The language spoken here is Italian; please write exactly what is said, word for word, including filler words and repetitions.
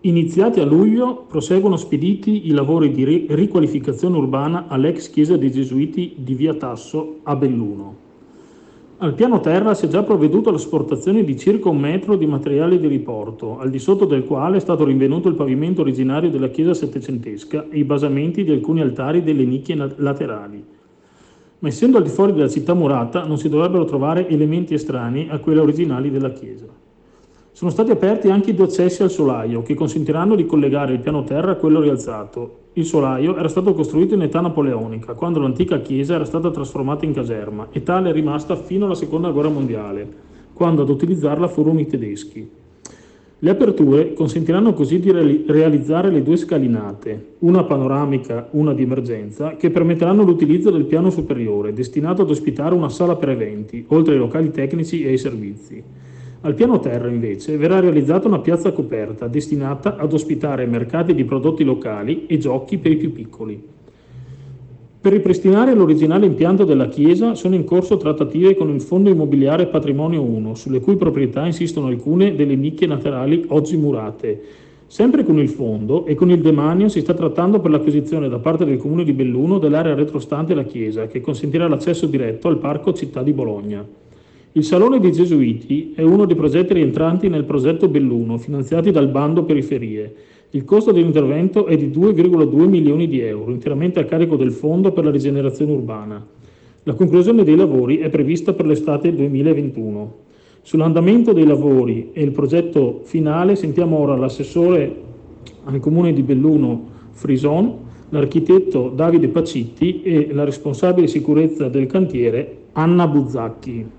Iniziati a luglio, proseguono spediti i lavori di ri- riqualificazione urbana all'ex chiesa dei Gesuiti di Via Tasso a Belluno. Al piano terra si è già provveduto all'asportazione di circa un metro di materiale di riporto, al di sotto del quale è stato rinvenuto il pavimento originario della chiesa settecentesca e i basamenti di alcuni altari delle nicchie na- laterali. Ma essendo al di fuori della città murata, non si dovrebbero trovare elementi estranei a quelli originali della chiesa. Sono stati aperti anche i due accessi al solaio, che consentiranno di collegare il piano terra a quello rialzato. Il solaio era stato costruito in età napoleonica, quando l'antica chiesa era stata trasformata in caserma, e tale è rimasta fino alla seconda guerra mondiale, quando ad utilizzarla furono i tedeschi. Le aperture consentiranno così di reali- realizzare le due scalinate, una panoramica, una di emergenza, che permetteranno l'utilizzo del piano superiore, destinato ad ospitare una sala per eventi, oltre ai locali tecnici e ai servizi. Al piano terra, invece, verrà realizzata una piazza coperta destinata ad ospitare mercati di prodotti locali e giochi per i più piccoli. Per ripristinare l'originale impianto della chiesa sono in corso trattative con il Fondo Immobiliare Patrimonio uno, sulle cui proprietà insistono alcune delle nicchie laterali oggi murate. Sempre con il fondo e con il demanio si sta trattando per l'acquisizione da parte del Comune di Belluno dell'area retrostante la chiesa, che consentirà l'accesso diretto al Parco Città di Bologna. Il Salone dei Gesuiti è uno dei progetti rientranti nel progetto Belluno, finanziati dal bando Periferie. Il costo dell'intervento è di due virgola due milioni di euro, interamente a carico del Fondo per la rigenerazione urbana. La conclusione dei lavori è prevista per l'estate duemilaventuno. Sull'andamento dei lavori e il progetto finale sentiamo ora l'assessore al Comune di Belluno Frison, l'architetto Davide Pacitti e la responsabile sicurezza del cantiere Anna Buzzacchi.